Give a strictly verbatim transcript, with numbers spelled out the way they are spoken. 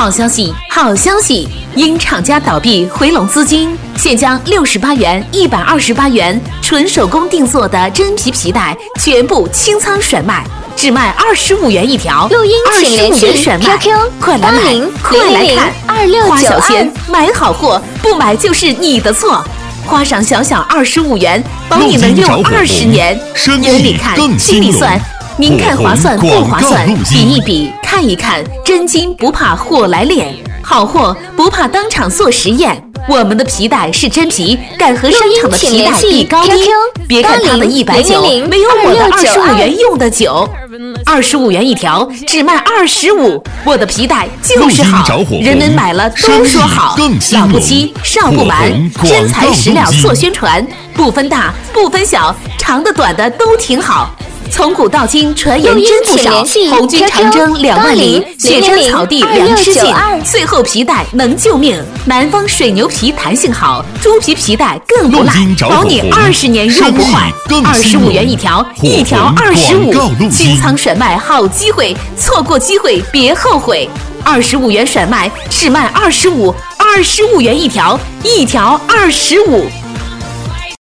好消息，好消息！因厂家倒闭回笼资金，现将六十八元、一百二十八元纯手工定做的真皮皮带全部清仓甩卖，只卖二十五元一条。 录音请联系 Q Q 快来买，快来看！二六九二， 花小钱买好货，不买就是你的错。花上小小二十五元，保你们用二十年。眼里看，心里算。您看划算不划算？比一比，看一看，真金不怕货来炼，好货不怕当场做实验。我们的皮带是真皮，敢和商场的皮带比高低。别看它的一百九没有我的二十五元用的久，二十五元一条，只卖二十五。我的皮带就是好，人们买了都说好。老不欺，少不瞒，真材实料做宣传，不分大不分小，长的短的都挺好。从古到今，传言真不少。红军长征两万里，雪山草地粮吃尽，最后皮带能救命。南方水牛皮弹性好，猪皮皮带更不赖，保你二十年用不坏。二十五元一条，一条二十五，清仓甩卖好机会，错过机会别后悔。二十五元甩卖，只卖二十五，二十五元一条，一条二十五。